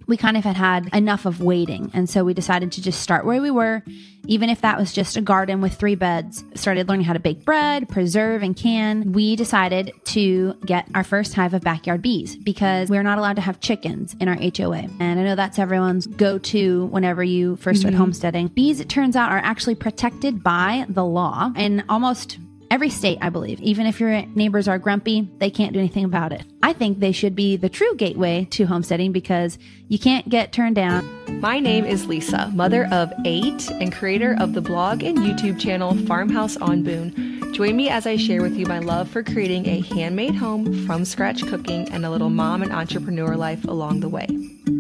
we kind of had enough of waiting. And so we decided to just start where we were, even if that was just a garden with 3 beds. Started learning how to bake bread, preserve, and can. We decided to get our first hive of backyard bees because we're not allowed to have chickens in our HOA. And I know that's everyone's go-to whenever you first start homesteading. Bees, it turns out, are actually protected by the law in almost every state, I believe. Even if your neighbors are grumpy, they can't do anything about it. I think they should be the true gateway to homesteading because you can't get turned down. My name is Lisa, mother of 8 and creator of the blog and YouTube channel Farmhouse on Boone. Join me as I share with you my love for creating a handmade home from scratch cooking and a little mom and entrepreneur life along the way.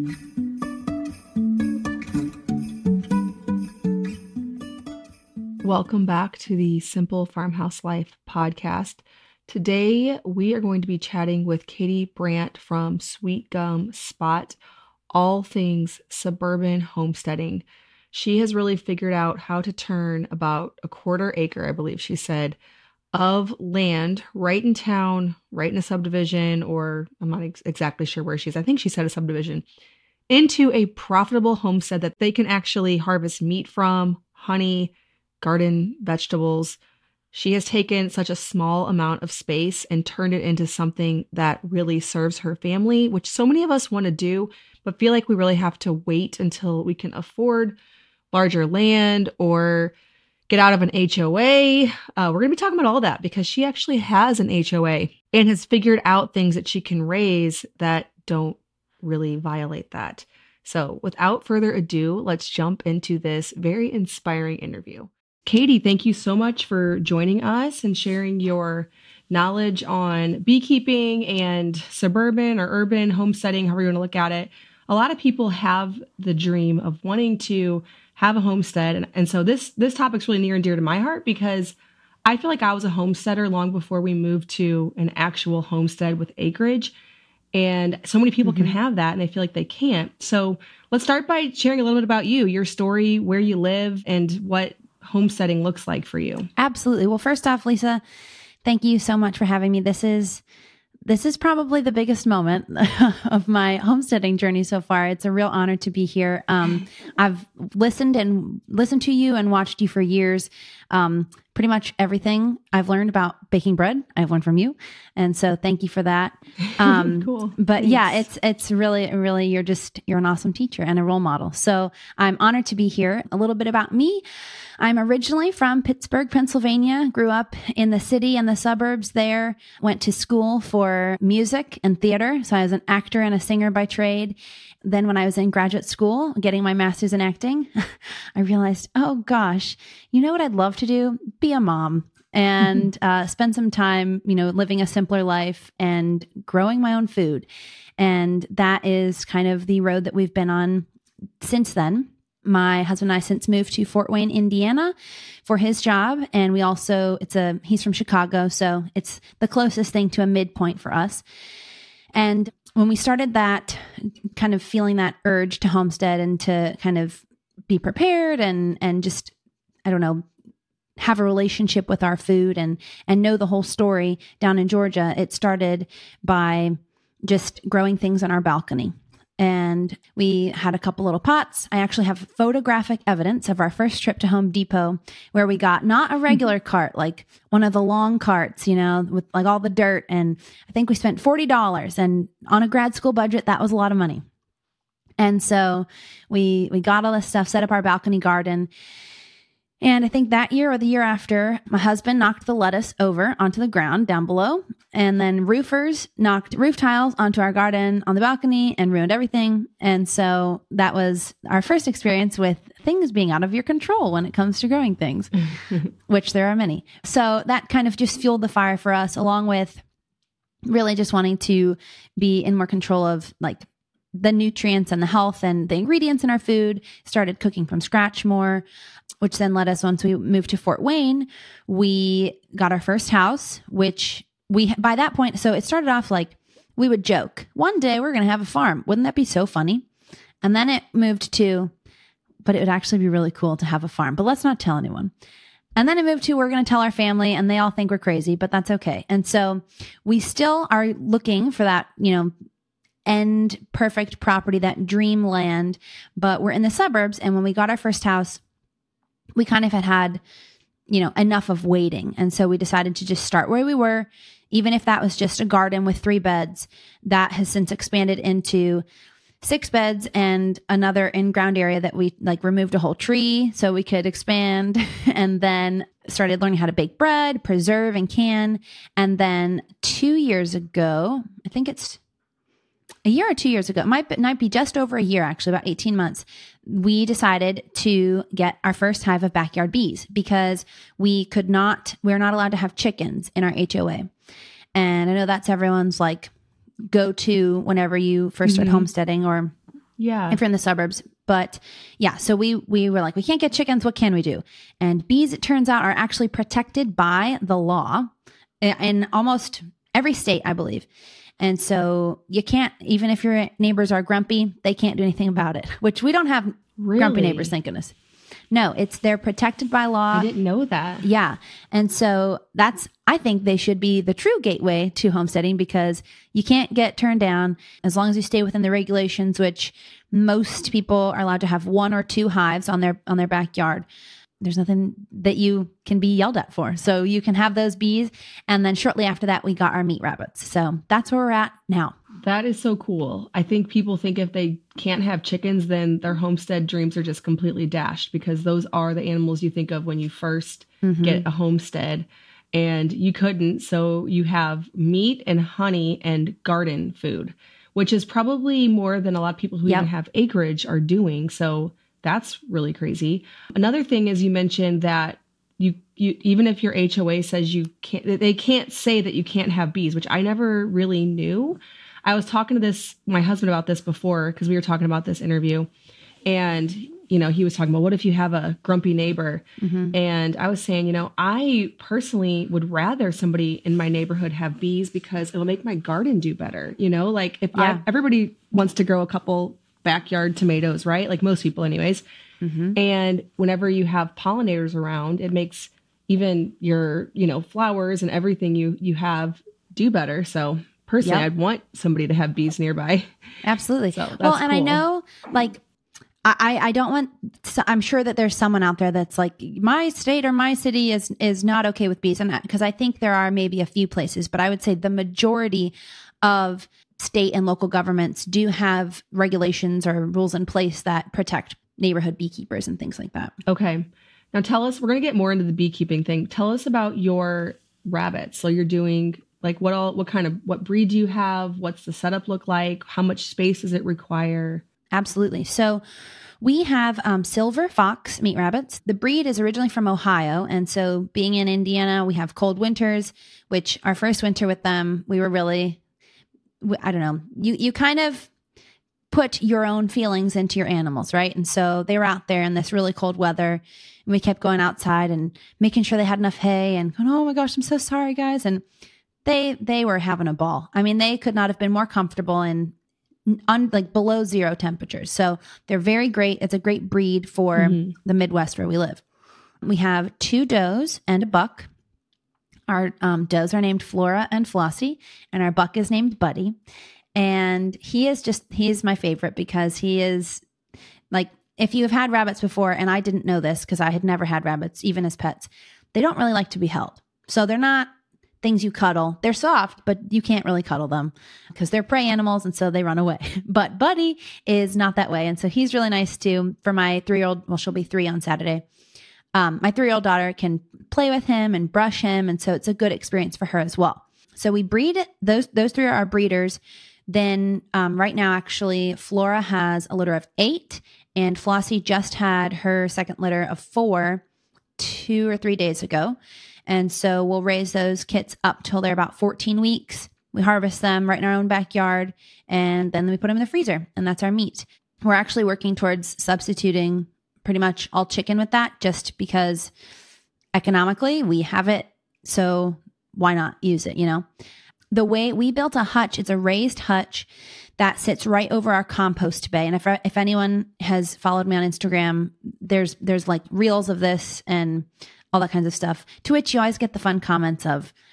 Welcome back to the Simple Farmhouse Life podcast. Today, we are going to be chatting with Katie Brandt from Sweet Gum Spot, all things suburban homesteading. She has really figured out how to turn about a 1/4 acre, I believe she said, of land right in town, right in a subdivision, or I'm not exactly sure where she is. I think she said a subdivision, into a profitable homestead that they can actually harvest meat from, honey, garden vegetables. She has taken such a small amount of space and turned it into something that really serves her family, which so many of us want to do, but feel like we really have to wait until we can afford larger land or get out of an HOA. We're going to be talking about all that because she actually has an HOA and has figured out things that she can raise that don't really violate that. So without further ado, let's jump into this very inspiring interview. Katie, thank you so much for joining us and sharing your knowledge on beekeeping and suburban or urban homesteading, however you want to look at it. A lot of people have the dream of wanting to have a homestead. And so this topic's really near and dear to my heart because I feel like I was a homesteader long before we moved to an actual homestead with acreage. And so many people can have that and they feel like they can't. So let's start by sharing a little bit about you, your story, where you live, and what homesteading looks like for you. Absolutely. Well, first off, Lisa, thank you so much for having me. This is probably the biggest moment of my homesteading journey so far. It's a real honor to be here. I've listened to you and watched you for years. Pretty much everything I've learned about baking bread, I've learned from you. And so thank you for that. Cool. But Thanks. Yeah, it's really, you're an awesome teacher and a role model. So I'm honored to be here. A little bit about me. I'm originally from Pittsburgh, Pennsylvania, grew up in the city and the suburbs there, went to school for music and theater. So I was an actor and a singer by trade. Then when I was in graduate school, getting my master's in acting, I realized, oh gosh, you know what I'd love to do? Be a mom and spend some time, living a simpler life and growing my own food. And that is kind of the road that we've been on since then. My husband and I since moved to Fort Wayne, Indiana for his job. And he's from Chicago. So it's the closest thing to a midpoint for us. And when we started that, kind of feeling that urge to homestead and to kind of be prepared and just, I don't know, have a relationship with our food and know the whole story down in Georgia, it started by just growing things on our balcony. And we had a couple little pots. I actually have photographic evidence of our first trip to Home Depot where we got not a regular cart, like one of the long carts, with like all the dirt. And I think we spent $40, and on a grad school budget, that was a lot of money. And so we got all this stuff, set up our balcony garden. And I think that year or the year after, my husband knocked the lettuce over onto the ground down below. And then roofers knocked roof tiles onto our garden on the balcony and ruined everything. And so that was our first experience with things being out of your control when it comes to growing things, which there are many. So that kind of just fueled the fire for us, along with really just wanting to be in more control of like the nutrients and the health and the ingredients in our food, started cooking from scratch more, which then led us, once we moved to Fort Wayne, we got our first house, which by that point, so it started off like we would joke, one day we're going to have a farm. Wouldn't that be so funny? And then it moved to, but it would actually be really cool to have a farm, but let's not tell anyone. And then it moved to, we're going to tell our family and they all think we're crazy, but that's okay. And so we still are looking for that, end perfect property, that dream land, but we're in the suburbs. And when we got our first house, we kind of had, enough of waiting. And so we decided to just start where we were, even if that was just a garden with 3 beds. That has since expanded into 6 beds and another in-ground area that we removed a whole tree so we could expand, and then started learning how to bake bread, preserve and can. And then 2 years ago, I think it's a year or 2 years ago, it might be just over a year, actually, about 18 months, we decided to get our first hive of backyard bees because we're not allowed to have chickens in our HOA. And I know that's everyone's go to whenever you first start homesteading, or if you're in the suburbs. But yeah, so we were like, we can't get chickens. What can we do? And bees, it turns out, are actually protected by the law in almost every state, I believe. And so you can't, even if your neighbors are grumpy, they can't do anything about it, which we don't have grumpy neighbors, thank goodness. No, they're protected by law. I didn't know that. Yeah. And so I think they should be the true gateway to homesteading, because you can't get turned down as long as you stay within the regulations, which most people are allowed to have 1 or 2 hives on their backyard. There's nothing that you can be yelled at for. So you can have those bees. And then shortly after that, we got our meat rabbits. So that's where we're at now. That is so cool. I think people think if they can't have chickens, then their homestead dreams are just completely dashed, because those are the animals you think of when you first get a homestead, and you couldn't. So you have meat and honey and garden food, which is probably more than a lot of people who even have acreage are doing. So that's really crazy. Another thing is, you mentioned that you even if your HOA says you can't, they can't say that you can't have bees, which I never really knew. I was talking to my husband about this before, because we were talking about this interview, and he was talking about, what if you have a grumpy neighbor? And I was saying, I personally would rather somebody in my neighborhood have bees, because it'll make my garden do better. Everybody wants to grow a couple backyard tomatoes, right? Like most people anyways. And whenever you have pollinators around, it makes even your, flowers and everything you have do better. So personally, I'd want somebody to have bees nearby. Absolutely. So that's well, and cool. I know, I don't want, I'm sure that there's someone out there that's like, my state or my city is not okay with bees. And because I think there are maybe a few places, but I would say the majority of state and local governments do have regulations or rules in place that protect neighborhood beekeepers and things like that. Okay. Now tell us, we're going to get more into the beekeeping thing. Tell us about your rabbits. So you're doing what breed do you have? What's the setup look like? How much space does it require? Absolutely. So we have silver fox meat rabbits. The breed is originally from Ohio. And so being in Indiana, we have cold winters, which our first winter with them, we were really, I don't know, you kind of put your own feelings into your animals, right? And so they were out there in this really cold weather, and we kept going outside and making sure they had enough hay and going, oh my gosh, I'm so sorry, guys. And they were having a ball. I mean, they could not have been more comfortable in below 0 temperatures. So they're very great. It's a great breed for the Midwest where we live. We have 2 does and a buck. Our does are named Flora and Flossie, and our buck is named Buddy. And he is my favorite, because he is if you have had rabbits before, and I didn't know this because I had never had rabbits, even as pets, they don't really like to be held. So they're not things you cuddle. They're soft, but you can't really cuddle them because they're prey animals, and so they run away. But Buddy is not that way. And so he's really nice too. For my 3-year-old, well, she'll be 3 on Saturday. My 3-year-old daughter can play with him and brush him. And so it's a good experience for her as well. So we breed those 3 are our breeders. Then right now, actually, Flora has a litter of 8, and Flossie just had her second litter of 4 2 or 3 days ago. And so we'll raise those kits up till they're about 14 weeks. We harvest them right in our own backyard, and then we put them in the freezer, and that's our meat. We're actually working towards substituting pretty much all chicken with that, just because economically we have it. So why not use it, The way we built a hutch, it's a raised hutch that sits right over our compost bay. And if anyone has followed me on Instagram, there's reels of this and all that kinds of stuff, to which you always get the fun comments of,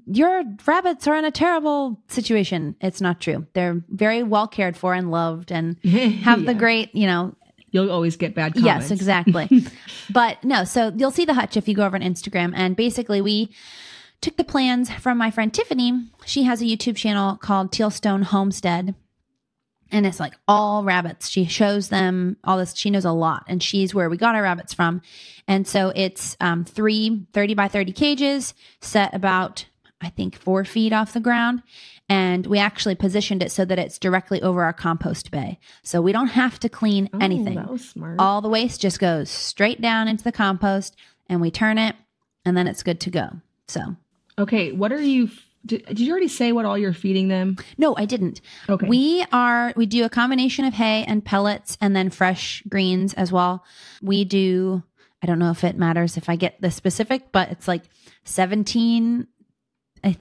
your rabbits are in a terrible situation. It's not true. They're very well cared for and loved and have the great, You'll always get bad comments. Yes, exactly. But no, so you'll see the hutch if you go over on Instagram. And basically we took the plans from my friend Tiffany. She has a YouTube channel called Tealstone Homestead. And it's like all rabbits. She shows them all this. She knows a lot. And she's where we got our rabbits from. And so it's 3 30 by 30 cages set about, I think, 4 feet off the ground. And we actually positioned it so that it's directly over our compost bay. So we don't have to clean anything. That was smart. All the waste just goes straight down into the compost and we turn it and then it's good to go. So. Okay. What are you, did you already say what all you're feeding them? No, I didn't. Okay. We do a combination of hay and pellets and then fresh greens as well. We do, I don't know if it matters if I get the specific, but it's like 17. I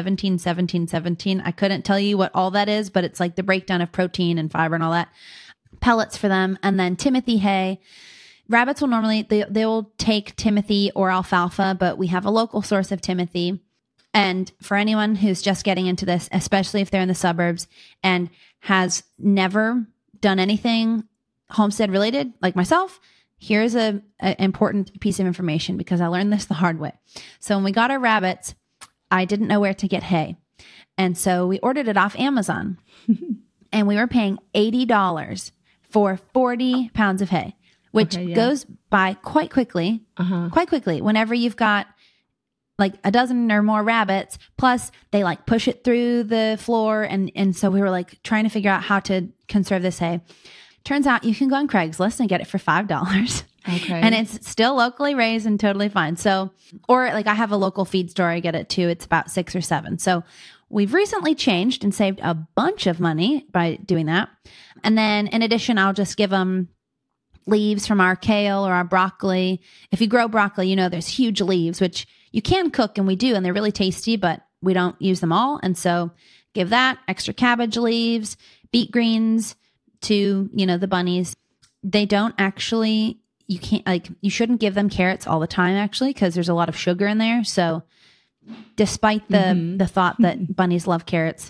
couldn't tell you what all that is, but it's like the breakdown of protein and fiber and all that. Pellets for them. And then Timothy hay. Rabbits will normally, they will take Timothy or alfalfa, but we have a local source of Timothy. And for anyone who's just getting into this, especially if they're in the suburbs and has never done anything homestead related, like myself, here's a important piece of information because I learned this the hard way. So when we got our rabbits, I didn't know where to get hay. And so we ordered it off Amazon and we were paying $80 for 40 pounds of hay, which goes by quite quickly, whenever you've got like a dozen or more rabbits, plus they like push it through the floor. And so we were like trying to figure out how to conserve this hay. Turns out you can go on Craigslist and get it for $5. Okay. And it's still locally raised and totally fine. So, or like I have a local feed store I get it too. It's about 6 or 7. So we've recently changed and saved a bunch of money by doing that. And then in addition, I'll just give them leaves from our kale or our broccoli. If you grow broccoli, there's huge leaves, which you can cook and we do, and they're really tasty, but we don't use them all. And so give that extra cabbage leaves, beet greens to, the bunnies. They don't actually, you shouldn't give them carrots all the time actually, because there's a lot of sugar in there. So despite the thought that bunnies love carrots,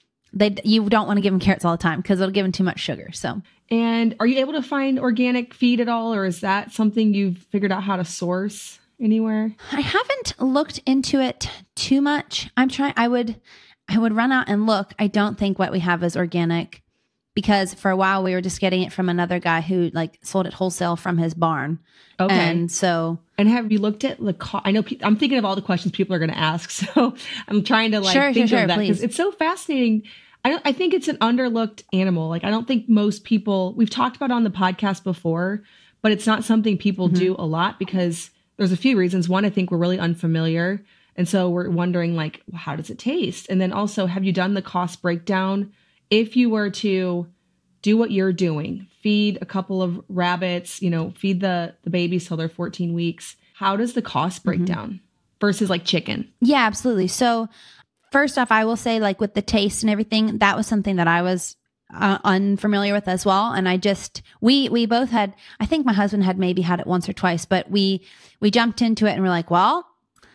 you don't want to give them carrots all the time because it'll give them too much sugar. So. And are you able to find organic feed at all? Or is that something you've figured out how to source anywhere? I haven't looked into it too much. I would run out and look. I don't think what we have is organic because for a while we were just getting it from another guy who like sold it wholesale from his barn. Okay. And so. And have you looked at the cost? I know I'm thinking of all the questions people are going to ask. So I'm trying to think of that because it's so fascinating. I think it's an underlooked animal. Like I don't think most people, we've talked about it on the podcast before, but it's not something people do a lot because there's a few reasons. One, I think we're really unfamiliar. And so we're wondering like, well, how does it taste? And then also, have you done the cost breakdown? If you were to do what you're doing, feed a couple of rabbits, feed the babies till they're 14 weeks, how does the cost break down versus like chicken? Yeah, absolutely. So first off, I will say like with the taste and everything, that was something that I was unfamiliar with as well. And we both had, I think my husband had maybe had it once or twice, but we jumped into it and we're like, well,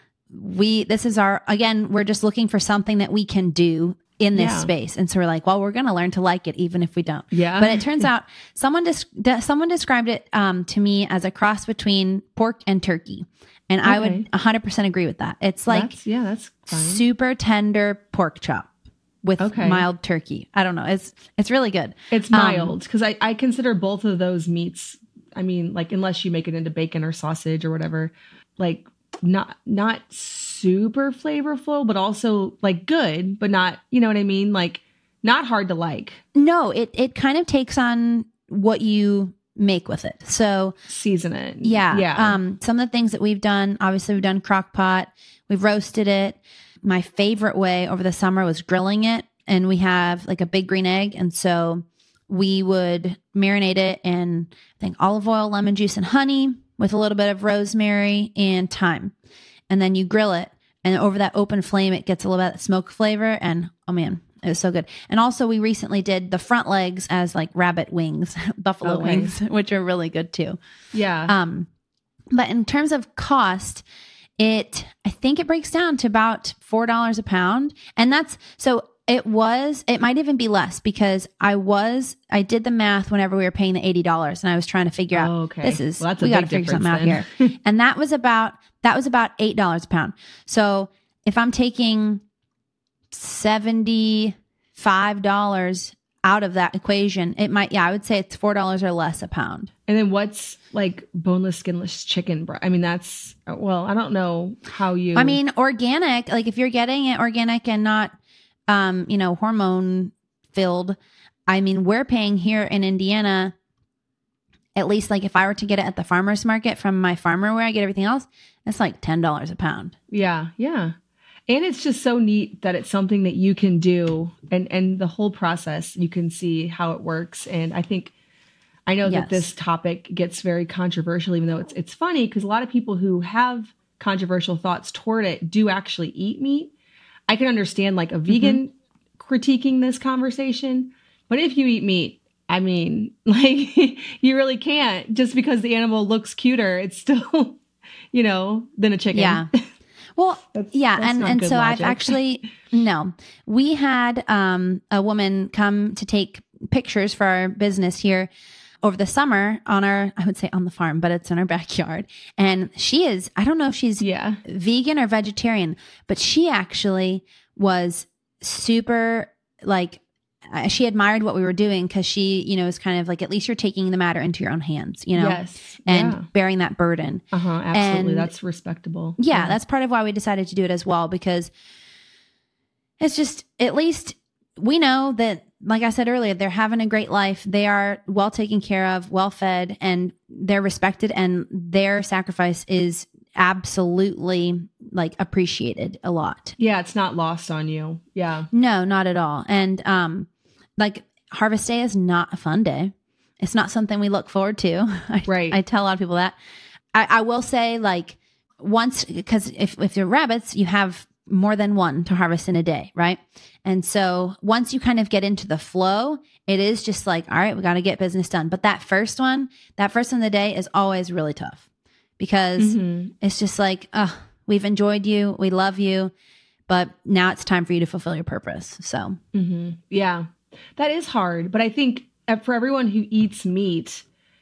this is we're just looking for something that we can do in this space. And so we're like, well, we're going to learn to like it even if we don't. Yeah. But it turns out someone described it to me as a cross between pork and turkey. And I would 100% agree with that. It's like that's fine. Super tender pork chop with mild turkey. I don't know. It's really good. It's mild because I consider both of those meats. I mean, like unless you make it into bacon or sausage or whatever, like not super flavorful, but also like good, but not, you know what I mean? Like not hard to like. No, it kind of takes on what you make with it. So season it. Yeah. Some of the things that we've done, obviously we've done crock pot, we've roasted it. My favorite way over the summer was grilling it. And we have like a big green egg. And so we would marinate it in, I think, olive oil, lemon juice, and honey with a little bit of rosemary and thyme. And then you grill it. And over that open flame, it gets a little bit of smoke flavor. And oh man, it was so good. And also we recently did the front legs as like rabbit wings, buffalo wings, which are really good too. Yeah. But in terms of cost, I think it breaks down to about $4 a pound. And it might even be less because I did the math whenever we were paying the $80 and I was trying to figure out, we got to figure something out here. And that was about $8 a pound. So if I'm taking $75 out of that equation, I would say it's $4 or less a pound. And then what's like boneless, skinless chicken breast? I mean, I don't know how you... I mean, organic, like if you're getting it organic and not, hormone filled, I mean, we're paying here in Indiana, at least like if I were to get it at the farmer's market from my farmer where I get everything else, it's like $10 a pound. Yeah. Yeah. And it's just so neat that it's something that you can do and the whole process, you can see how it works. And I know that this topic gets very controversial, even though it's funny because a lot of people who have controversial thoughts toward it do actually eat meat. I can understand like a vegan critiquing this conversation, but if you eat meat, I mean, like you really can't just because the animal looks cuter. It's still, than a chicken. Yeah. Well, that's and so logic. We had a woman come to take pictures for our business here over the summer on the farm, but it's in our backyard. And I don't know if she's vegan or vegetarian, but she actually was super she admired what we were doing because she, is kind of like, at least you're taking the matter into your own hands, and bearing that burden. Absolutely. And that's respectable. Yeah, that's part of why we decided to do it as well, because it's just, at least we know that, like I said earlier, they're having a great life. They are well taken care of, well fed, and they're respected, and their sacrifice is absolutely appreciated a lot. Yeah, it's not lost on you. Yeah. No, not at all. And Harvest Day is not a fun day. It's not something we look forward to. Right. I tell a lot of people that. I will say once, because if they're rabbits, you have more than one to harvest in a day, right? And so once you kind of get into the flow, it is just all right, we got to get business done. But that first one of the day is always really tough because it's just we've enjoyed you, we love you, but now it's time for you to fulfill your purpose. So yeah, that is hard. But I think for everyone who eats meat,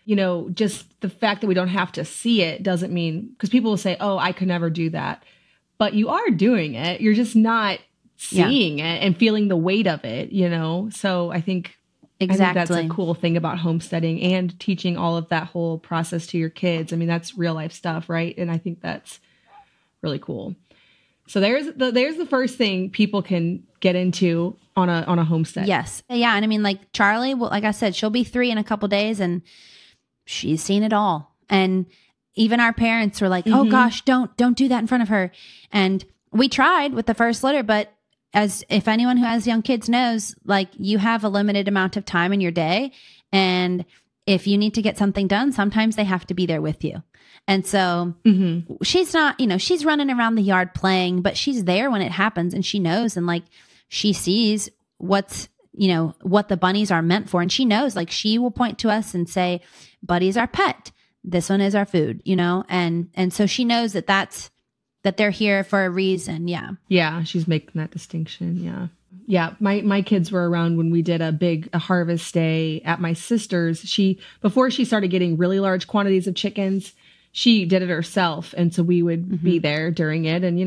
just the fact that we don't have to see it doesn't mean, because people will say, oh, I could never do that. But you are doing it. You're just not seeing it and feeling the weight of it, So I think that's a cool thing about homesteading and teaching all of that whole process to your kids. I mean, that's real life stuff, right? And I think that's really cool. So there's the first thing people can get into on a homestead. Yes. Yeah. And I mean, Charlie, well, like I said, she'll be 3 in a couple days and she's seen it all. And even our parents were like, oh gosh, don't do that in front of her. And we tried with the first litter, but if anyone who has young kids knows, you have a limited amount of time in your day. And if you need to get something done, sometimes they have to be there with you. And so she's not, she's running around the yard playing, but she's there when it happens and she knows, and she sees what the bunnies are meant for. And she knows, she will point to us and say, Buddy's our pet. This one is our food, and so she knows that they're here for a reason. Yeah. Yeah. She's making that distinction. Yeah. Yeah. My kids were around when we did a harvest day at my sister's. Before she started getting really large quantities of chickens, she did it herself. And so we would be there during it. And,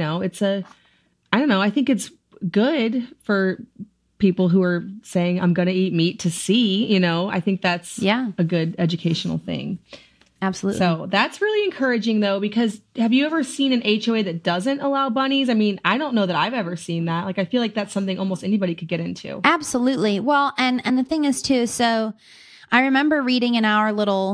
I think it's good for people who are saying, I'm going to eat meat to see, I think that's a good educational thing. Absolutely. So that's really encouraging, though, because have you ever seen an HOA that doesn't allow bunnies? I mean, I don't know that I've ever seen that. I feel like that's something almost anybody could get into. Absolutely. Well, and the thing is, too, so I remember reading in our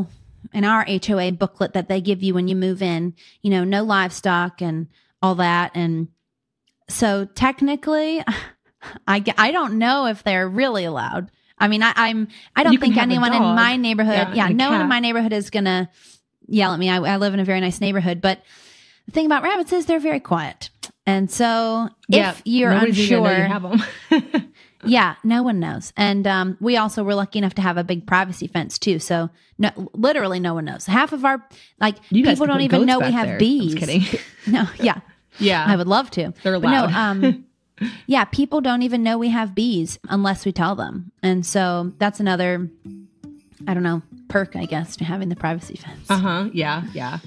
HOA booklet that they give you when you move in, no livestock and all that. And so technically, I don't know if they're really allowed. I mean, I don't think anyone in my neighborhood, no one in my neighborhood is going to yell at me. I live in a very nice neighborhood, but the thing about rabbits is they're very quiet. And so if you're unsure, you have them. Yeah, no one knows. And we also were lucky enough to have a big privacy fence too. So no, literally no one knows. Half of our, like, You guys people can don't put even goats know we back have there. I'm bees. just kidding. No, yeah. Yeah. I would love to. They're But loud. no, yeah, people don't even know we have bees unless we tell them. And so that's another, I don't know, perk, I guess, to having the privacy fence. Yeah.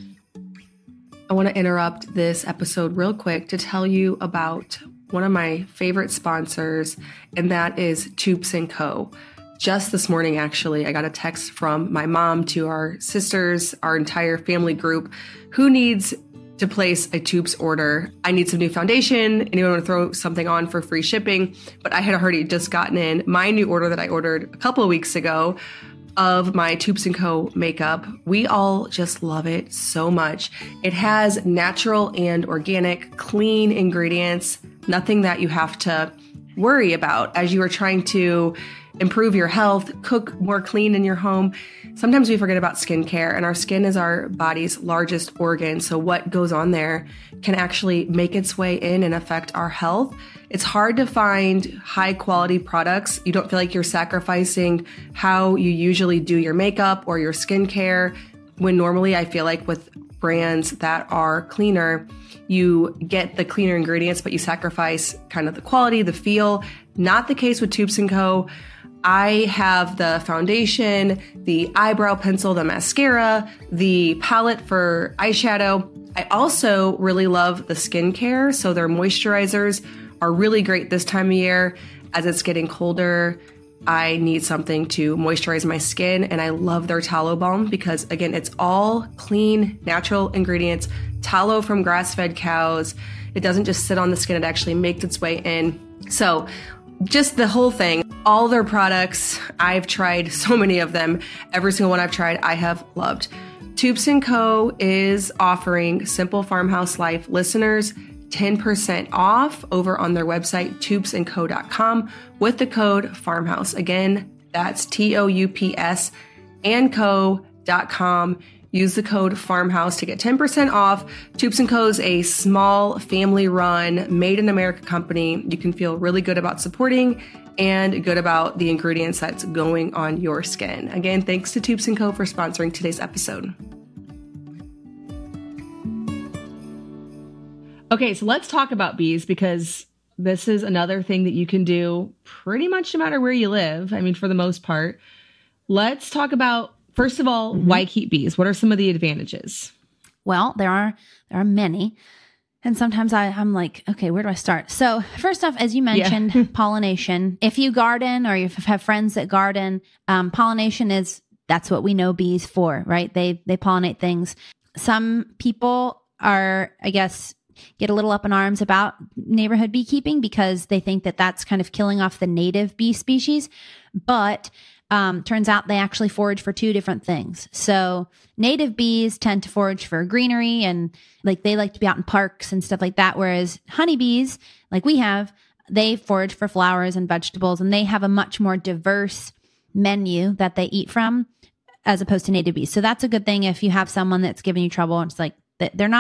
I want to interrupt this episode real quick to tell you about one of my favorite sponsors, and that is Toups & Co. Just this morning, actually, I got a text from my mom to our sisters, our entire family group, who needs to place a Toups order. I need some new foundation. Anyone want to throw something on for free shipping? But I had already just gotten in my new order that I ordered a couple of weeks ago of my Toups & Co. makeup. We all just love it so much. It has natural and organic, clean ingredients, nothing that you have to worry about as you are trying to improve your health, cook more clean in your home. Sometimes we forget about skincare, and our skin is our body's largest organ. So what goes on there can actually make its way in and affect our health. It's hard to find high quality products. You don't feel like you're sacrificing how you usually do your makeup or your skincare, when normally I feel like with brands that are cleaner, you get the cleaner ingredients, but you sacrifice kind of the quality, the feel. Not the case with Toups & Co. I have the foundation, the eyebrow pencil, the mascara, the palette for eyeshadow. I also really love the skincare. So their moisturizers are really great this time of year. As it's getting colder, I need something to moisturize my skin, and I love their tallow balm because, again, it's all clean, natural ingredients, tallow from grass-fed cows. It doesn't just sit on the skin, it actually makes its way in. So just the whole thing, all their products, I've tried so many of them. Every single one I've tried, I have loved. Toups & Co. is offering Simple Farmhouse Life listeners 10% off over on their website, toupsandco.com, with the code FARMHOUSE. Again, that's TOUPS and co.com. Use the code FARMHOUSE to get 10% off. Toups & Co. is a small, family-run, made-in-America company. You can feel really good about supporting and good about the ingredients that's going on your skin. Again, thanks to Toups & Co. for sponsoring today's episode. Okay, so let's talk about bees, because this is another thing that you can do pretty much no matter where you live. I mean, for the most part. Let's talk about, first of all, why keep bees? What are some of the advantages? Well, there are many. And sometimes I'm like, okay, where do I start? So first off, as you mentioned, pollination. If you garden or you have friends that garden, pollination that's what we know bees for, right? They pollinate things. Some people are, I guess, get a little up in arms about neighborhood beekeeping because they think that that's kind of killing off the native bee species. But turns out they actually forage for two different things. So native bees tend to forage for greenery and like they like to be out in parks and stuff like that. Whereas honeybees, like we have, they forage for flowers and vegetables, and they have a much more diverse menu that they eat from as opposed to native bees. So that's a good thing if you have someone that's giving you trouble. And it's like, they're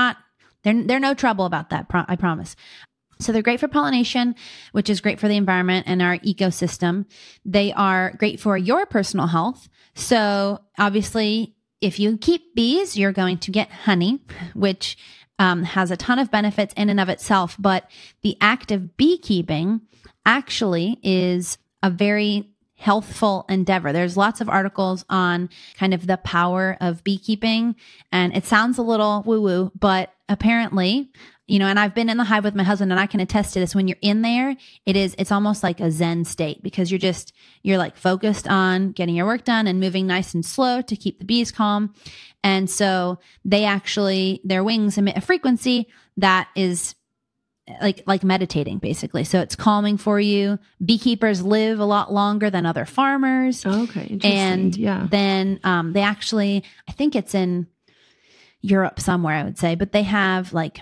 no trouble about that. I promise. So they're great for pollination, which is great for the environment and our ecosystem. They are great for your personal health. So obviously, if you keep bees, you're going to get honey, which has a ton of benefits in and of itself. But the act of beekeeping actually is a very healthful endeavor. There's lots of articles on kind of the power of beekeeping, and it sounds a little woo-woo, but apparently, and I've been in the hive with my husband and I can attest to this. When you're in there, it's almost like a Zen state because you're like focused on getting your work done and moving nice and slow to keep the bees calm. And so their wings emit a frequency that is like meditating basically. So it's calming for you. Beekeepers live a lot longer than other farmers. Okay. Interesting. And then they actually, I think it's in Europe somewhere, I would say, but they have like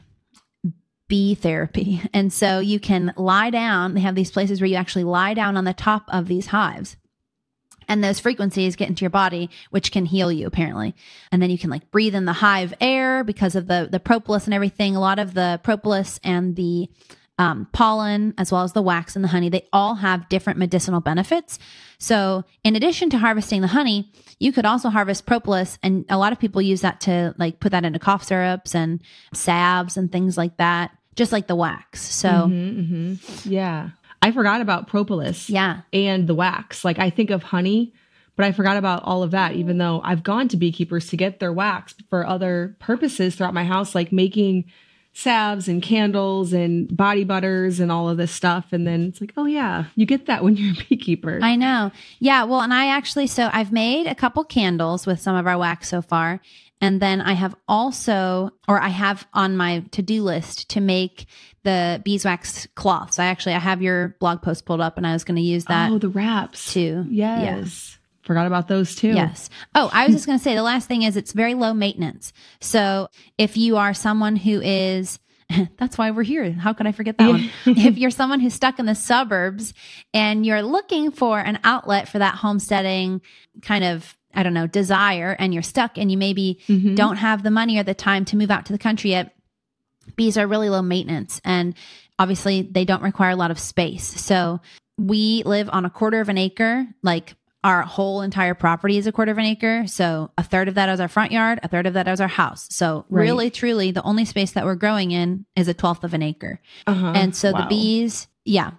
bee therapy. And so you can lie down. They have these places where you actually lie down on the top of these hives. And those frequencies get into your body, which can heal you apparently. And then you can like breathe in the hive air because of the propolis and everything. A lot of the propolis and the pollen, as well as the wax and the honey. They all have different medicinal benefits. So in addition to harvesting the honey, you could also harvest propolis. And a lot of people use that to like put that into cough syrups and salves and things like that, just like the wax. So yeah, I forgot about propolis and the wax. Like I think of honey, but I forgot about all of that, even though I've gone to beekeepers to get their wax for other purposes throughout my house, like making salves and candles and body butters and all of this stuff. And then it's like, oh yeah, you get that when you're a beekeeper. I know. Yeah. Well, and I've made a couple candles with some of our wax so far. And then I have on my to-do list to make the beeswax cloths. I have your blog post pulled up and I was going to use that. Oh, the wraps too. Yes. Yeah. Forgot about those too. Yes. Oh, I was just going to say the last thing is it's very low maintenance. So if you are someone who is, that's why we're here. How could I forget that one? If you're someone who's stuck in the suburbs and you're looking for an outlet for that homesteading kind of, I don't know, desire, and you're stuck and you maybe don't have the money or the time to move out to the country yet, bees are really low maintenance. And obviously they don't require a lot of space. So we live on 1/4 acre, like our whole entire property is 1/4 acre. So 1/3 of that is our front yard, 1/3 of that is our house. So really, truly, the only space that we're growing in is 1/12 of an acre. And so the bees,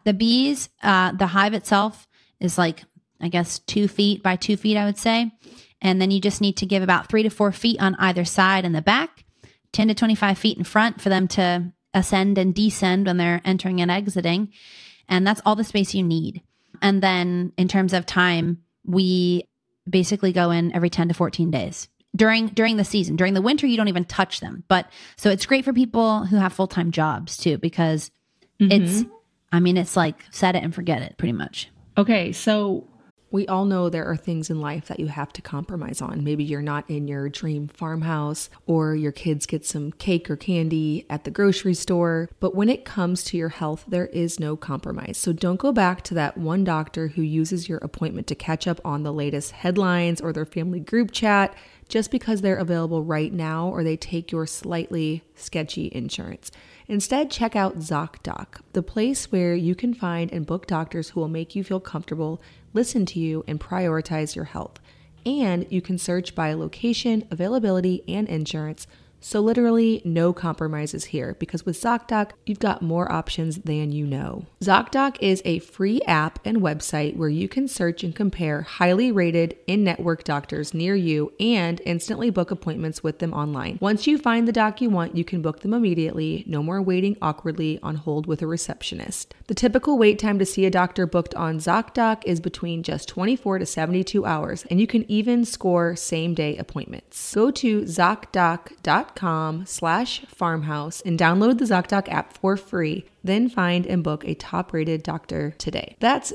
the hive itself is like, I guess 2 feet by 2 feet, I would say. And then you just need to give about 3 to 4 feet on either side in the back, 10 to 25 feet in front for them to ascend and descend when they're entering and exiting. And that's all the space you need. And then in terms of time, we basically go in every 10 to 14 days during the season. During the winter, you don't even touch them. But so it's great for people who have full-time jobs too, because it's like set it and forget it pretty much. Okay. So we all know there are things in life that you have to compromise on. Maybe you're not in your dream farmhouse, or your kids get some cake or candy at the grocery store. But when it comes to your health, there is no compromise. So don't go back to that one doctor who uses your appointment to catch up on the latest headlines or their family group chat just because they're available right now or they take your slightly sketchy insurance. Instead, check out ZocDoc, the place where you can find and book doctors who will make you feel comfortable, listen to you, and prioritize your health. And you can search by location, availability, and insurance. So literally no compromises here, because with ZocDoc, you've got more options than you know. ZocDoc is a free app and website where you can search and compare highly rated in-network doctors near you and instantly book appointments with them online. Once you find the doc you want, you can book them immediately. No more waiting awkwardly on hold with a receptionist. The typical wait time to see a doctor booked on ZocDoc is between just 24 to 72 hours, and you can even score same-day appointments. Go to ZocDoc.com/farmhouse and download the ZocDoc app for free. Then find and book a top-rated doctor today. That's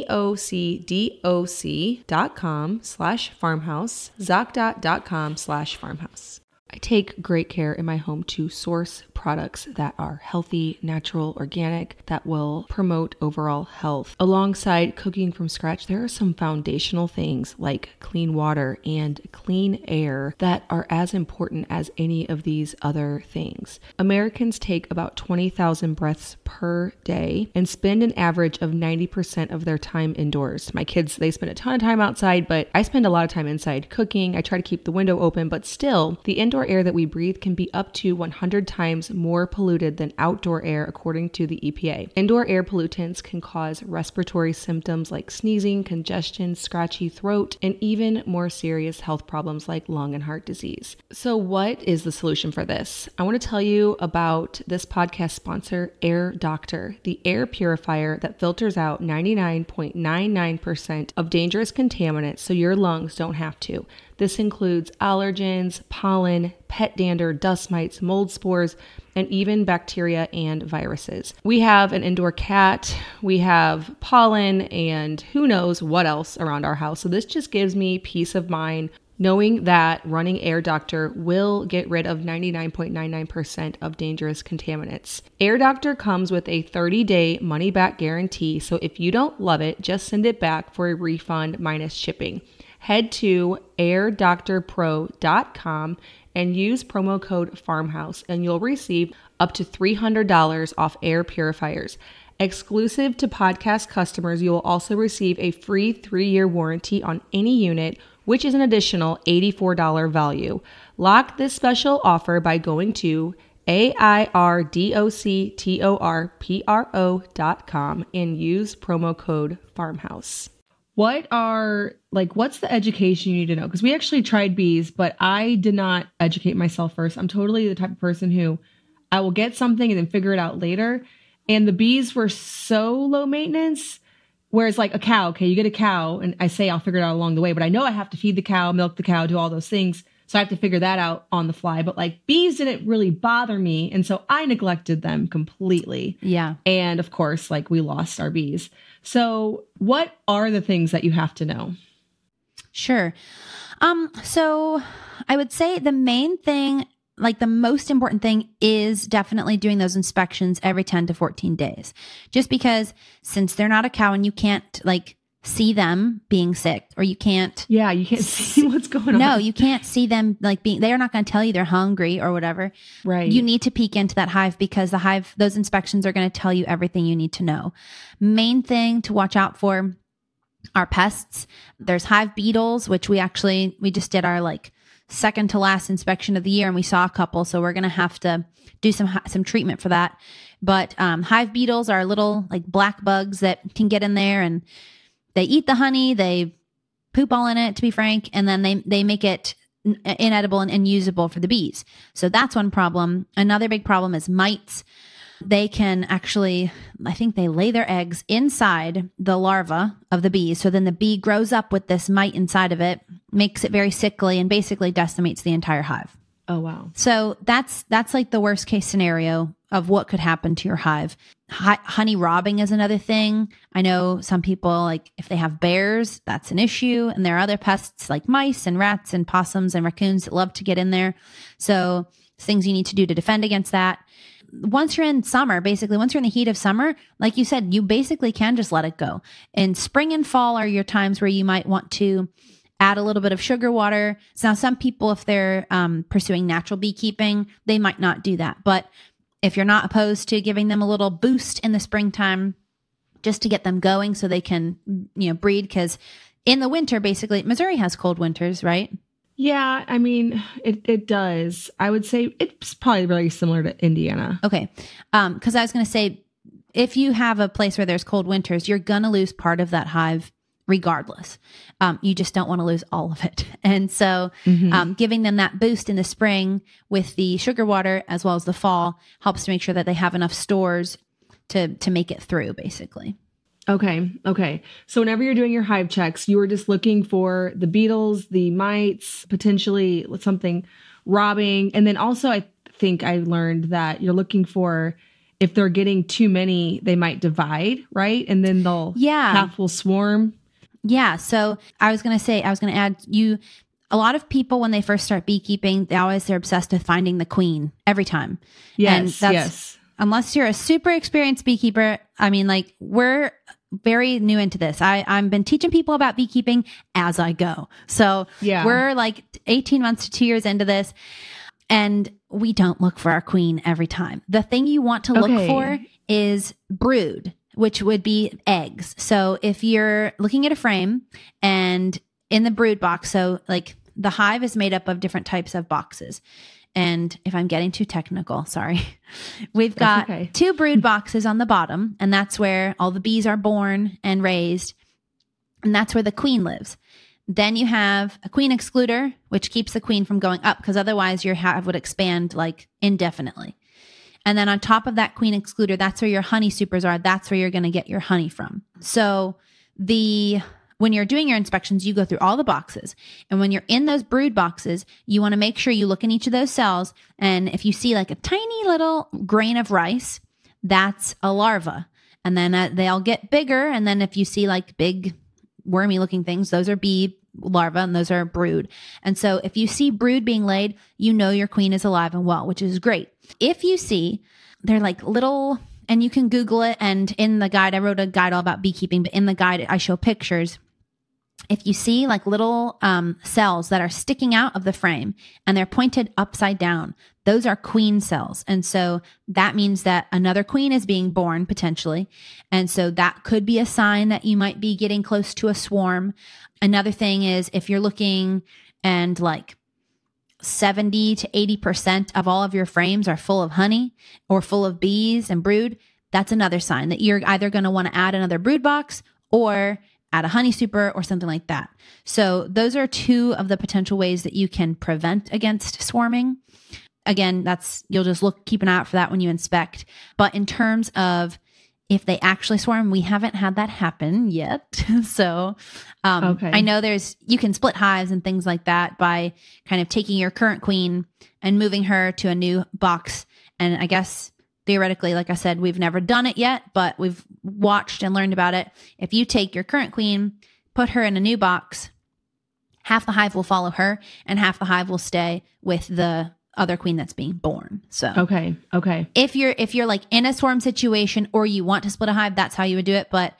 ZocDoc.com/farmhouse, ZocDoc.com/farmhouse. I take great care in my home to source products that are healthy, natural, organic, that will promote overall health. Alongside cooking from scratch, there are some foundational things like clean water and clean air that are as important as any of these other things. Americans take about 20,000 breaths per day and spend an average of 90% of their time indoors. My kids, they spend a ton of time outside, but I spend a lot of time inside cooking. I try to keep the window open, but still, the indoor air that we breathe can be up to 100 times more polluted than outdoor air, according to the EPA. Indoor air pollutants can cause respiratory symptoms like sneezing, congestion, scratchy throat, and even more serious health problems like lung and heart disease. So what is the solution for this? I want to tell you about this podcast sponsor, Air Doctor, the air purifier that filters out 99.99% of dangerous contaminants so your lungs don't have to. This includes allergens, pollen, pet dander, dust mites, mold spores, and even bacteria and viruses. We have an indoor cat, we have pollen, and who knows what else around our house. So this just gives me peace of mind knowing that running Air Doctor will get rid of 99.99% of dangerous contaminants. Air Doctor comes with a 30-day money-back guarantee, so if you don't love it, just send it back for a refund minus shipping. Head to airdoctorpro.com and use promo code FARMHOUSE, and you'll receive up to $300 off air purifiers. Exclusive to podcast customers, you will also receive a free 3-year warranty on any unit, which is an additional $84 value. Lock this special offer by going to AIRDOCTORPRO.com and use promo code FARMHOUSE. What's the education you need to know? Because we actually tried bees, but I did not educate myself first. I'm totally the type of person who I will get something and then figure it out later. And the bees were so low maintenance, whereas like a cow, okay, you get a cow and I say I'll figure it out along the way, but I know I have to feed the cow, milk the cow, do all those things. So I have to figure that out on the fly. But like bees didn't really bother me. And so I neglected them completely. Yeah. And of course, like we lost our bees. So what are the things that you have to know? Sure. So I would say the main thing, like the most important thing, is definitely doing those inspections every 10 to 14 days. Just because since they're not a cow and you can't like see them being sick, or you can't. Yeah, you can't see what's going on. No, you can't see them like they're not going to tell you they're hungry or whatever. Right. You need to peek into that hive because those inspections are going to tell you everything you need to know. Main thing to watch out for are pests. There's hive beetles, which we just did our like second to last inspection of the year and we saw a couple. So we're going to have to do some treatment for that. But hive beetles are little like black bugs that can get in there and they eat the honey, they poop all in it, to be frank, and then they make it inedible and usable for the bees. So that's one problem. Another big problem is mites. They can actually, I think they lay their eggs inside the larva of the bees. So then the bee grows up with this mite inside of it, makes it very sickly, and basically decimates the entire hive. Oh, wow. So that's like the worst case scenario of what could happen to your hive. Honey robbing is another thing. I know some people, like if they have bears, that's an issue. And there are other pests like mice and rats and possums and raccoons that love to get in there. So things you need to do to defend against that. Once you're in summer, basically, once you're in the heat of summer, like you said, you basically can just let it go. And spring and fall are your times where you might want to add a little bit of sugar water. So now some people, if they're pursuing natural beekeeping, they might not do that. But if you're not opposed to giving them a little boost in the springtime, just to get them going so they can, breed. Because in the winter, basically, Missouri has cold winters, right? Yeah, I mean, it does. I would say it's probably really similar to Indiana. Okay. Because I was going to say, if you have a place where there's cold winters, you're going to lose part of that hive regardless. You just don't want to lose all of it. And so giving them that boost in the spring with the sugar water as well as the fall helps to make sure that they have enough stores to make it through, basically. Okay. So whenever you're doing your hive checks, you were just looking for the beetles, the mites, potentially something robbing. And then also I think I learned that you're looking for, if they're getting too many, they might divide, right? And then half will swarm. Yeah. So I was going to add a lot of people, when they first start beekeeping, they're obsessed with finding the queen every time. Yes. Unless you're a super experienced beekeeper. I mean, like we're very new into this. I've been teaching people about beekeeping as I go. So we're like 18 months to 2 years into this, and we don't look for our queen every time. The thing you want to look for is brood, which would be eggs. So if you're looking at a frame and in the brood box, so like the hive is made up of different types of boxes. And if I'm getting too technical, sorry, we've got 2 brood boxes on the bottom, and that's where all the bees are born and raised. And that's where the queen lives. Then you have a queen excluder, which keeps the queen from going up, because otherwise your hive would expand like indefinitely. And then on top of that queen excluder, that's where your honey supers are. That's where you're going to get your honey from. So when you're doing your inspections, you go through all the boxes. And when you're in those brood boxes, you want to make sure you look in each of those cells. And if you see like a tiny little grain of rice, that's a larva. And then they all get bigger. And then if you see like big wormy looking things, those are bee larvae and those are brood. And so if you see brood being laid, you know your queen is alive and well, which is great. If you see they're like little, and you can Google it. And in the guide, I wrote a guide all about beekeeping, but in the guide, I show pictures. if you see like little cells that are sticking out of the frame and they're pointed upside down, those are queen cells. And so that means that another queen is being born potentially. And so that could be a sign that you might be getting close to a swarm. Another thing is if you're looking and like 70 to 80% of all of your frames are full of honey or full of bees and brood, that's another sign that you're either going to want to add another brood box or add a honey super or something like that. So those are two of the potential ways that you can prevent against swarming. Again, you'll just keep an eye out for that when you inspect. But in terms of if they actually swarm, we haven't had that happen yet. So okay. I know you can split hives and things like that by kind of taking your current queen and moving her to a new box. And I guess theoretically, like I said, we've never done it yet, but we've watched and learned about it. If you take your current queen, put her in a new box, half the hive will follow her and half the hive will stay with the other queen that's being born. So okay. If you're like in a swarm situation or you want to split a hive, that's how you would do it. But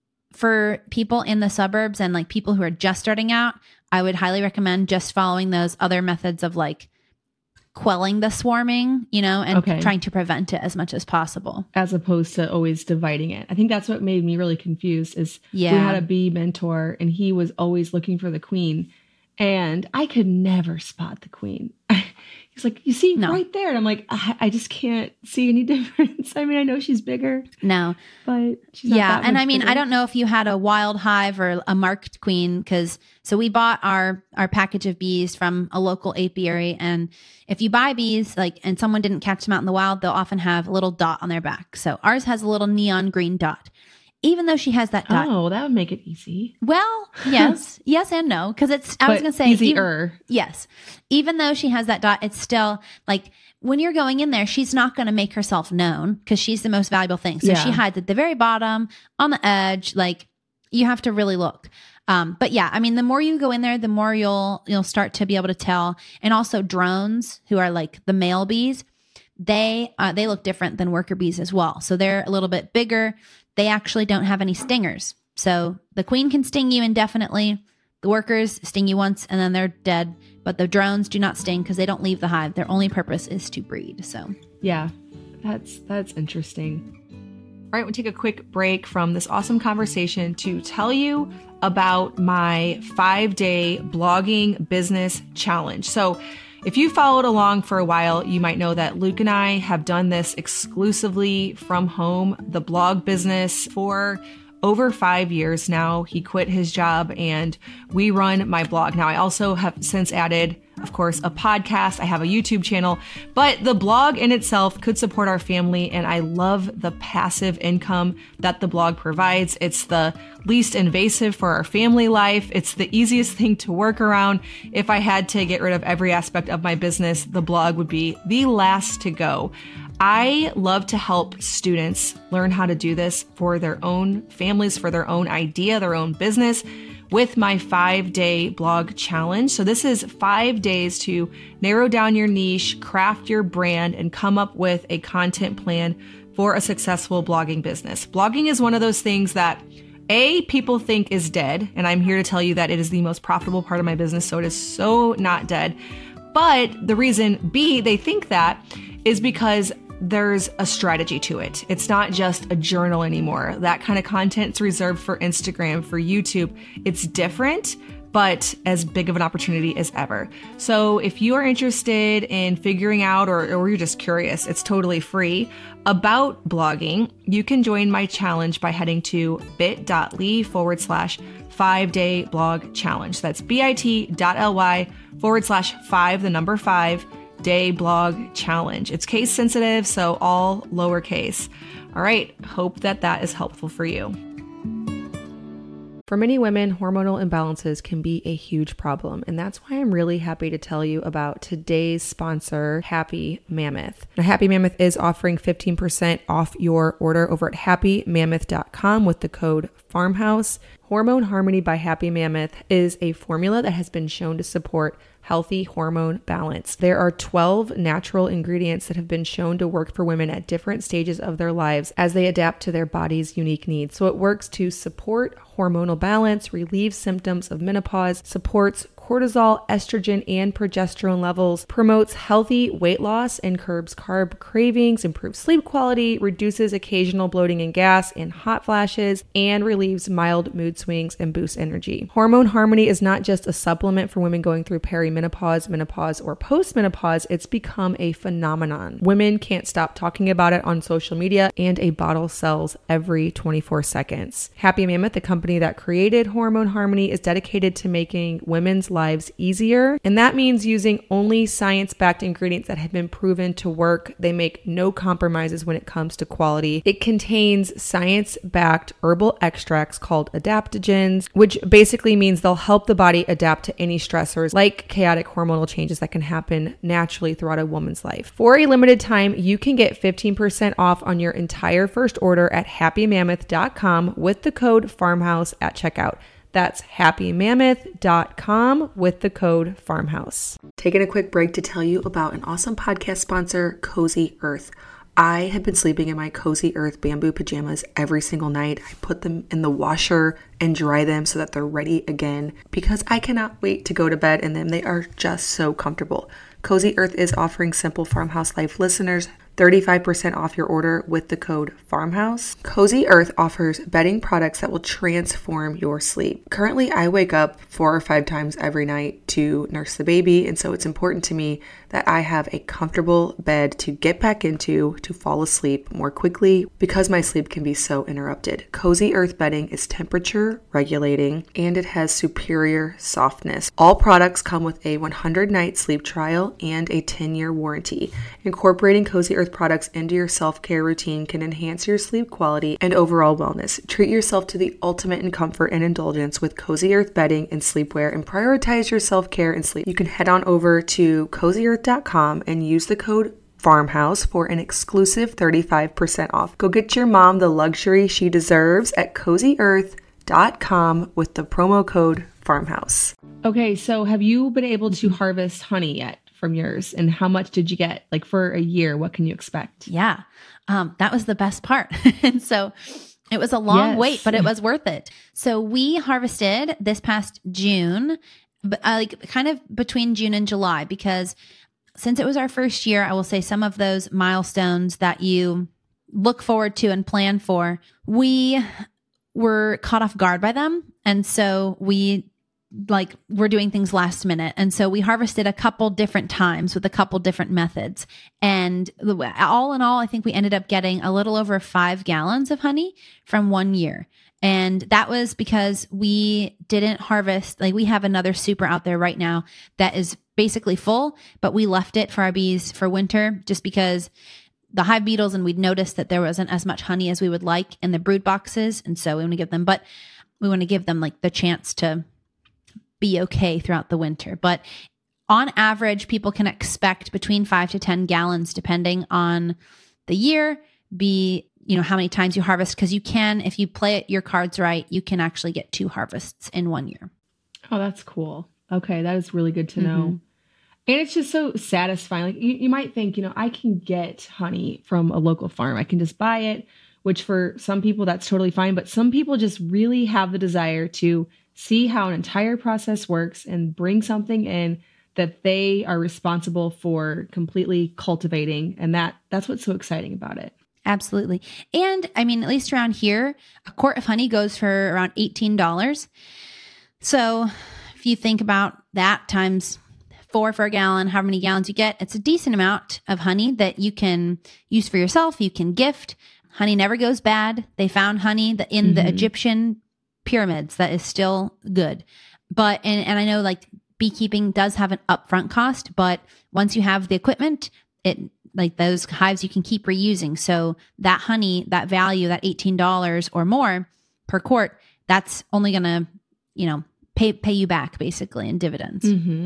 for people in the suburbs and like people who are just starting out, I would highly recommend just following those other methods of like quelling the swarming, and trying to prevent it as much as possible. As opposed to always dividing it. I think that's what made me really confused is we had a bee mentor and he was always looking for the queen and I could never spot the queen. He's like, you see right there. And I'm like, I just can't see any difference. I mean, I know she's bigger. No. But she's not that and much I mean, bigger. I don't know if you had a wild hive or a marked queen so we bought our package of bees from a local apiary. And if you buy bees, and someone didn't catch them out in the wild, they'll often have a little dot on their back. So ours has a little neon green dot. Even though she has that dot. Oh, that would make it easy. Well, yes. Yes and no. Because I was going to say. Easier. Yes. Even though she has that dot, it's still like when you're going in there, she's not going to make herself known because she's the most valuable thing. So she hides at the very bottom, on the edge. Like you have to really look. But yeah, I mean, the more you go in there, the more you'll start to be able to tell. And also drones, who are like the male bees, they look different than worker bees as well. So they're a little bit bigger. They actually don't have any stingers. So the queen can sting you indefinitely. The workers sting you once and then they're dead. But the drones do not sting because they don't leave the hive. Their only purpose is to breed. So yeah, that's interesting. All right, we'll take a quick break from this awesome conversation to tell you about my 5-day blogging business challenge. So if you followed along for a while, you might know that Luke and I have done this exclusively from home, the blog business, for over 5 years now. He quit his job and we run my blog. Now, I also have since added, of course, a podcast. I have a YouTube channel, but the blog in itself could support our family. And I love the passive income that the blog provides. It's the least invasive for our family life. It's the easiest thing to work around. If I had to get rid of every aspect of my business, the blog would be the last to go. I love to help students learn how to do this for their own families, for their own idea, their own business, with my 5-day blog challenge. So this is 5 days to narrow down your niche, craft your brand, and come up with a content plan for a successful blogging business. Blogging is one of those things that people think is dead, and I'm here to tell you that it is the most profitable part of my business, so it is so not dead. But the reason they think that is because there's a strategy to it. It's not just a journal anymore. That kind of content's reserved for Instagram, for YouTube. It's different, but as big of an opportunity as ever. So if you are interested in figuring out, or you're just curious, it's totally free, about blogging, you can join my challenge by heading to bit.ly/5-day blog challenge. That's bit.ly/5 day blog challenge. It's case sensitive, so all lowercase. All right, hope that is helpful for you. For many women, hormonal imbalances can be a huge problem, and that's why I'm really happy to tell you about today's sponsor, Happy Mammoth. Now, Happy Mammoth is offering 15% off your order over at happymammoth.com with the code Farmhouse. Hormone Harmony by Happy Mammoth is a formula that has been shown to support healthy hormone balance. There are 12 natural ingredients that have been shown to work for women at different stages of their lives as they adapt to their body's unique needs. So it works to support hormonal balance, relieve symptoms of menopause, supports cortisol, estrogen, and progesterone levels, promotes healthy weight loss and curbs carb cravings, improves sleep quality, reduces occasional bloating and gas and hot flashes, and relieves mild mood swings and boosts energy. Hormone Harmony is not just a supplement for women going through perimenopause, menopause, or postmenopause. It's become a phenomenon. Women can't stop talking about it on social media, and a bottle sells every 24 seconds. Happy Mammoth, the company that created Hormone Harmony, is dedicated to making women's lives easier, and that means using only science-backed ingredients that have been proven to work. They make no compromises when it comes to quality. It contains science-backed herbal extracts called adaptogens, which basically means they'll help the body adapt to any stressors like chaotic hormonal changes that can happen naturally throughout a woman's life. For a limited time, you can get 15% off on your entire first order at happymammoth.com with the code farmhouse at checkout. That's happymammoth.com with the code farmhouse. Taking a quick break to tell you about an awesome podcast sponsor, Cozy Earth. I have been sleeping in my Cozy Earth bamboo pajamas every single night. I put them in the washer and dry them so that they're ready again because I cannot wait to go to bed in them. They are just so comfortable. Cozy Earth is offering Simple Farmhouse Life listeners 35% off your order with the code FARMHOUSE. Cozy Earth offers bedding products that will transform your sleep. Currently, I wake up 4 or 5 times every night to nurse the baby, and so it's important to me that I have a comfortable bed to get back into to fall asleep more quickly because my sleep can be so interrupted. Cozy Earth bedding is temperature regulating and it has superior softness. All products come with a 100-night sleep trial and a 10-year warranty. Incorporating Cozy Earth products into your self-care routine can enhance your sleep quality and overall wellness. Treat yourself to the ultimate in comfort and indulgence with Cozy Earth bedding and sleepwear and prioritize your self-care and sleep. You can head on over to CozyEarth.com and use the code Farmhouse for an exclusive 35% off. Go get your mom the luxury she deserves at CozyEarth.com with the promo code Farmhouse. Okay, so have you been able to harvest honey yet from yours? And how much did you get? Like for a year, what can you expect? Yeah, that was the best part. And so it was a long wait, but it was worth it. So we harvested this past June, like kind of between June and July, because since it was our first year, I will say some of those milestones that you look forward to and plan for, we were caught off guard by them. And so we're doing things last minute. And so we harvested a couple different times with a couple different methods. And all in all, I think we ended up getting a little over 5 gallons of honey from 1 year. And that was because we didn't harvest, like we have another super out there right now that is basically full, but we left it for our bees for winter just because the hive beetles, and we'd noticed that there wasn't as much honey as we would like in the brood boxes. And so we want to give them, but we want to give them like the chance to be okay throughout the winter. But on average, people can expect between 5 to 10 gallons, depending on the year, how many times you harvest. Cause you can, if you play your cards right, you can actually get 2 harvests in 1 year. Oh, that's cool. Okay. That is really good to know. And it's just so satisfying. Like you might think, I can get honey from a local farm. I can just buy it, which for some people that's totally fine. But some people just really have the desire to see how an entire process works and bring something in that they are responsible for completely cultivating. And that's what's so exciting about it. Absolutely. And I mean, at least around here, a quart of honey goes for around $18. So if you think about that times 4 for a gallon, however many gallons you get, it's a decent amount of honey that you can use for yourself. You can gift. Honey never goes bad. They found honey in the Egyptian pyramids that is still good. But, and I know like beekeeping does have an upfront cost, but once you have the equipment, like those hives you can keep reusing. So that honey, that value, that $18 or more per quart, that's only going to, pay you back basically in dividends.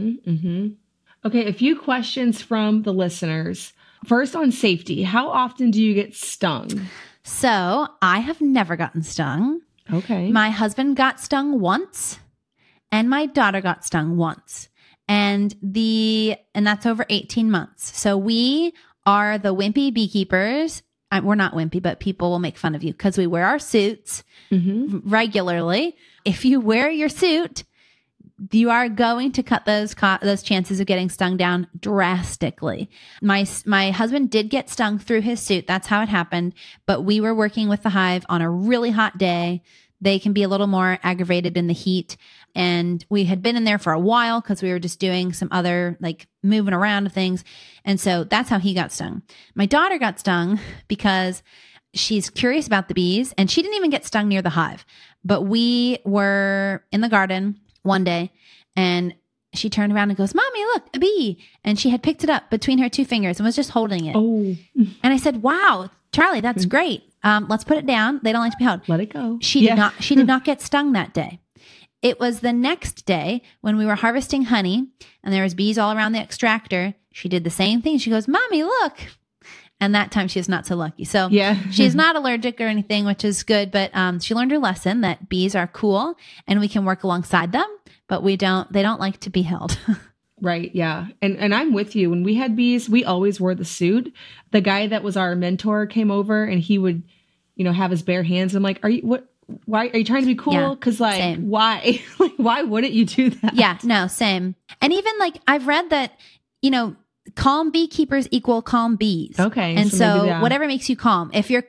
Okay. A few questions from the listeners. First, on safety, how often do you get stung? So I have never gotten stung. Okay. My husband got stung once and my daughter got stung once. And that's over 18 months. So we are the wimpy beekeepers. We're not wimpy, but people will make fun of you because we wear our suits regularly. If you wear your suit, you are going to cut those chances of getting stung down drastically. My husband did get stung through his suit. That's how it happened. But we were working with the hive on a really hot day. They can be a little more aggravated in the heat. And we had been in there for a while because we were just doing some other like moving around things. And so that's how he got stung. My daughter got stung because she's curious about the bees and she didn't even get stung near the hive. But we were in the garden one day and she turned around and goes, "Mommy, look, a bee." And she had picked it up between her 2 fingers and was just holding it. Oh. And I said, "Wow, Charlie, that's great. Let's put it down. They don't like to be held." Let it go. She did not get stung that day. It was the next day when we were harvesting honey and there was bees all around the extractor. She did the same thing. She goes, "Mommy, look." And that time she was not so lucky. So she's not allergic or anything, which is good. But she learned her lesson that bees are cool and we can work alongside them, but they don't like to be held. Right. Yeah. And I'm with you. When we had bees, we always wore the suit. The guy that was our mentor came over and he would, have his bare hands. I'm like, why are you trying to be cool? Cause same. Why, why wouldn't you do that? Yeah, no, same. And even like I've read that, calm beekeepers equal calm bees. Okay. And so whatever makes you calm, if you're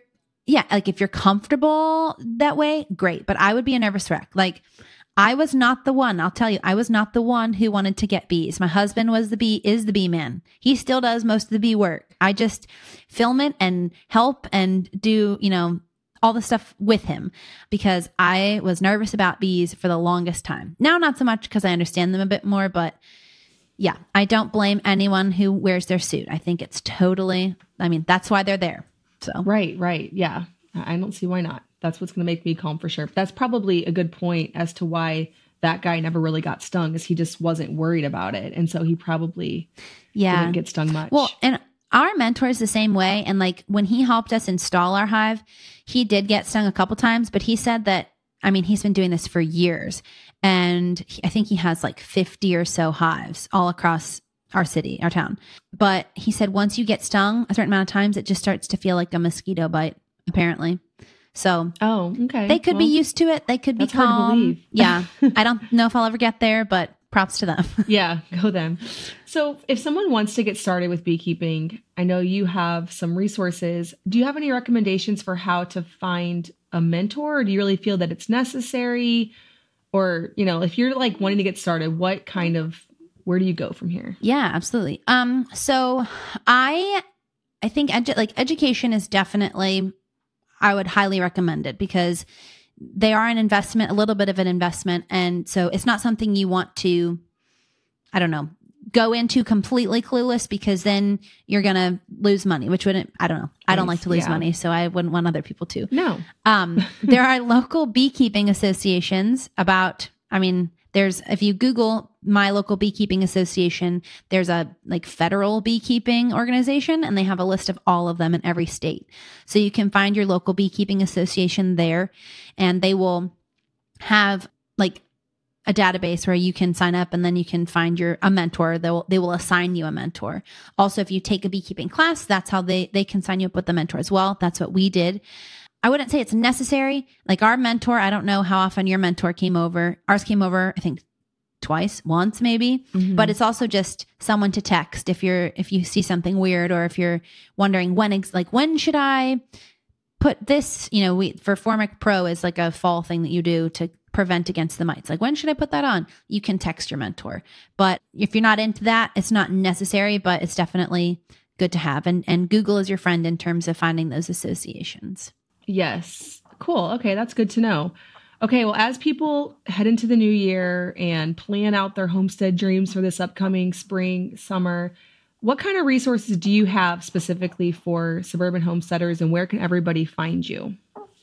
comfortable that way, great. But I would be a nervous wreck. Like I was not the one, I'll tell you, I was not the one who wanted to get bees. My husband is the bee man. He still does most of the bee work. I just film it and help and do, all the stuff with him because I was nervous about bees for the longest time. Now, not so much because I understand them a bit more, but yeah, I don't blame anyone who wears their suit. I think it's that's why they're there. So Right. Yeah. I don't see why not. That's what's going to make me calm for sure. That's probably a good point as to why that guy never really got stung is he just wasn't worried about it. And so he probably didn't get stung much. Well, and our mentor is the same way. And like when he helped us install our hive, he did get stung a couple times, but he said that, he's been doing this for years. And I think he has like 50 or so hives all across our city, our town. But he said, once you get stung a certain amount of times, it just starts to feel like a mosquito bite, apparently. So okay. They could be used to it. They could be calm. Hard to believe. Yeah. I don't know if I'll ever get there, but props to them. Yeah, go them. So if someone wants to get started with beekeeping, I know you have some resources. Do you have any recommendations for how to find a mentor? Or do you really feel that it's necessary? Or, if you're like wanting to get started, where do you go from here? Yeah, absolutely. So I think education is definitely, I would highly recommend it because they are an investment, a little bit of an investment. And so it's not something you want to, go into completely clueless because then you're going to lose money, which wouldn't, I don't know. I don't like to lose money, so I wouldn't want other people to. No. There are local beekeeping associations if you Google my local beekeeping association, there's a federal beekeeping organization and they have a list of all of them in every state. So you can find your local beekeeping association there and they will have a database where you can sign up and then you can find a mentor. They will assign you a mentor. Also, if you take a beekeeping class, that's how they can sign you up with a mentor as well. That's what we did. I wouldn't say it's necessary. Like our mentor, I don't know how often your mentor came over. Ours came over, I think once maybe, but it's also just someone to text if you see something weird or if you're wondering when should I put this, for Formic Pro is like a fall thing that you do to prevent against the mites. Like when should I put that on? You can text your mentor. But if you're not into that, it's not necessary, but it's definitely good to have. And Google is your friend in terms of finding those associations. Yes. Cool. Okay. That's good to know. Okay. Well, as people head into the new year and plan out their homestead dreams for this upcoming spring, summer, what kind of resources do you have specifically for suburban homesteaders and where can everybody find you?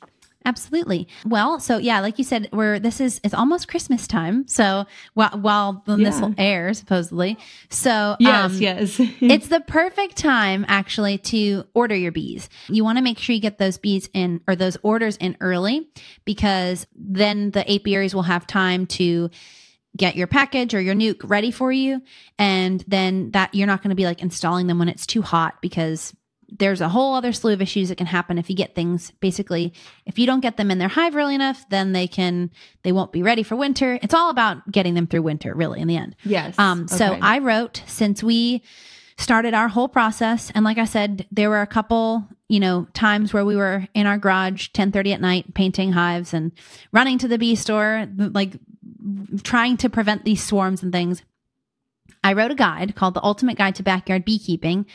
Absolutely. Well, so yeah, like you said, it's almost Christmas time. So while this will air, supposedly. So yes. It's the perfect time actually to order your bees. You want to make sure you get those bees in, or those orders in early, because then the apiaries will have time to get your package or your nuke ready for you. And then that you're not going to be like installing them when it's too hot, because there's a whole other slew of issues that can happen if you get things. Basically, if you don't get them in their hive early enough, then they won't be ready for winter. It's all about getting them through winter, really, in the end. Yes. So I wrote, since we started our whole process, and like I said, there were a couple, times where we were in our garage 10:30 at night painting hives and running to the bee store, like trying to prevent these swarms and things. I wrote a guide called The Ultimate Guide to Backyard Beekeeping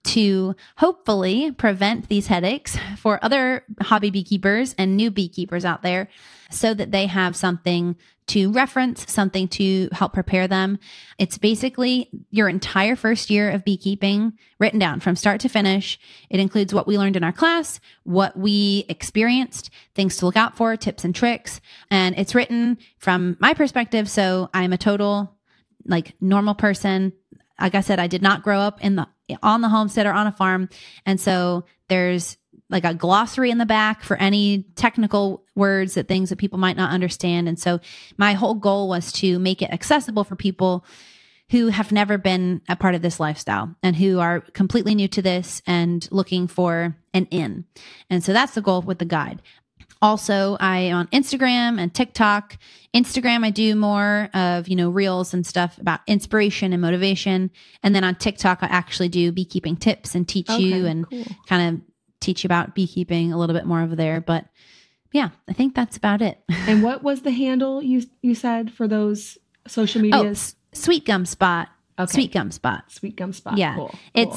to hopefully prevent these headaches for other hobby beekeepers and new beekeepers out there, so that they have something to reference, something to help prepare them. It's basically your entire first year of beekeeping written down from start to finish. It includes what we learned in our class, what we experienced, things to look out for, tips and tricks. And it's written from my perspective. So I'm a total normal person. Like I said, I did not grow up on the homestead or on a farm. And so there's like a glossary in the back for any technical words, things that people might not understand. And so my whole goal was to make it accessible for people who have never been a part of this lifestyle and who are completely new to this and looking for an in. And so that's the goal with the guide. Also, I am on Instagram and TikTok. Instagram, I do more of, reels and stuff about inspiration and motivation. And then on TikTok, I actually do beekeeping tips and teach you and kind of teach you about beekeeping a little bit more over there. But yeah, I think that's about it. And what was the handle you said for those social medias? Sweet Gum Spot. Okay. Sweet Gum Spot. Sweet Gum Spot. Yeah. Cool.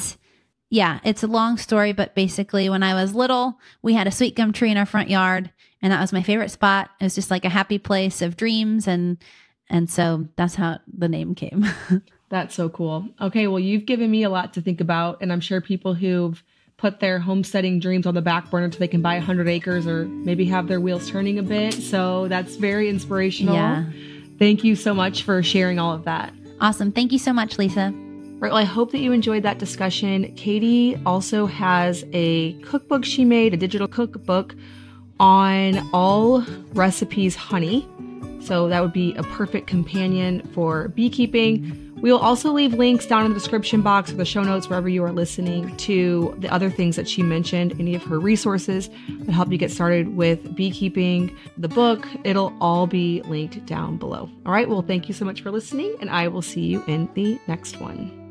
It's a long story, but basically when I was little, we had a sweet gum tree in our front yard, and that was my favorite spot. It was just like a happy place of dreams. And so that's how the name came. That's so cool. Okay. Well, you've given me a lot to think about, and I'm sure people who've put their homesteading dreams on the back burner until they can buy 100 acres or maybe have their wheels turning a bit. So that's very inspirational. Yeah. Thank you so much for sharing all of that. Awesome. Thank you so much, Lisa. Right, well, I hope that you enjoyed that discussion. Katie also has a cookbook she made, a digital cookbook on all recipes honey. So that would be a perfect companion for beekeeping. We will also leave links down in the description box or the show notes, wherever you are listening, to the other things that she mentioned, any of her resources that help you get started with beekeeping, the book. It'll all be linked down below. All right, well, thank you so much for listening, and I will see you in the next one.